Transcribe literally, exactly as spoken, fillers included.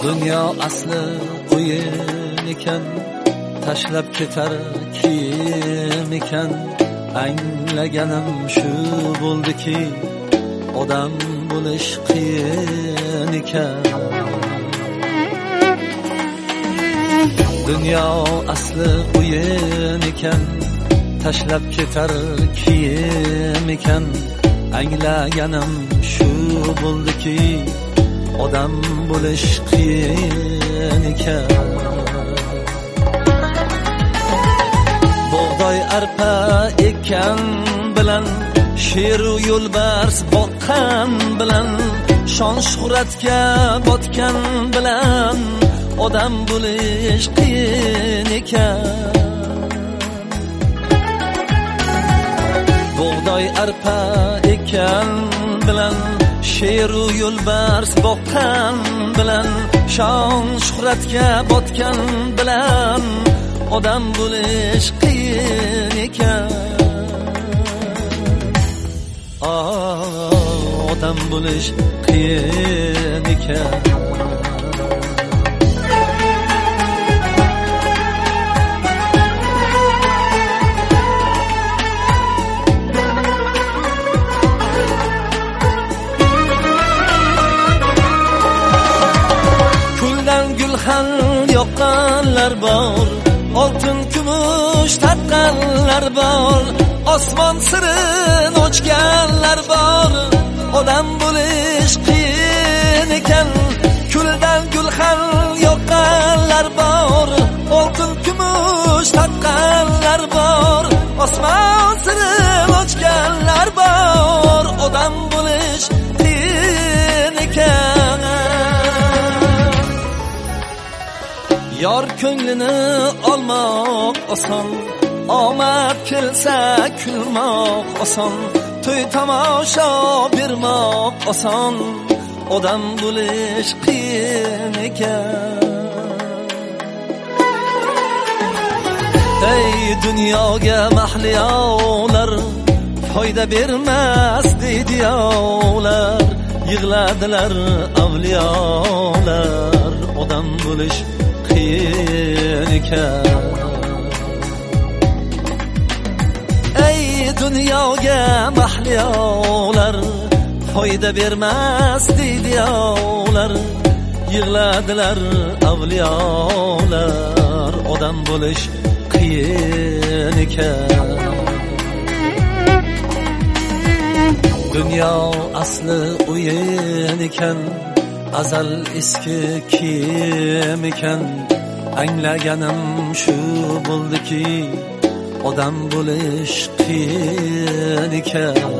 Dunyo asli o'yin ekan, tashlab ketar kim ekan? Anglaganim shu bo'ldiki, odam bo'lish qiyin ekan. Dunyo asli o'yin ekan, tashlab ketar kim ekan? Anglaganim shu bo'ldiki, odam bo'lish qiyin ekan. Bug'doy arpa ekan bilan, sheru yo'lbars boqqan bilan, shon shuhratga botgan bilan, odam bo'lish qiyin ekan. Bug'doy arpa ekan bilan, sheru yo'lbars boqqan bilan, shon shuhratga botgan bilan, odam bo'lish qiyin ekan. Odam bo'lish qiyin ekan. Kuldan gulxan yoqqanlar bor, oltin kumush taqqanlar bor, osmon sirin ochganlar bor. Odam bo'lish qiyin ekan. Kuldan gulxan yoqqanlar bor, oltin kumush taqqanlar bor, osmon sirin ochganlar bor. Odam bo'lish qiyin ekan. Yor ko'nglini olmoq oson, omad kelsa kulmoq oson, to'y tomosha bermoq oson. Odam bo'lish qiyin ekan. Ey dunyoga mahliyolar, foyda bermas deydiyolar, yig'ladilar avliyolar. Odam bo'lish qiyin ekan. Ey dunyoga mahliyolar, foyda bermas deydiyolar, yig'ladilar avliyolar. Odam bo'lish qiyin ekan. Dunyo asli o'yin ekan, azal eski kim ekan? Anglaganim shu bo'ldiki, odam bo'lish qiyin ekan.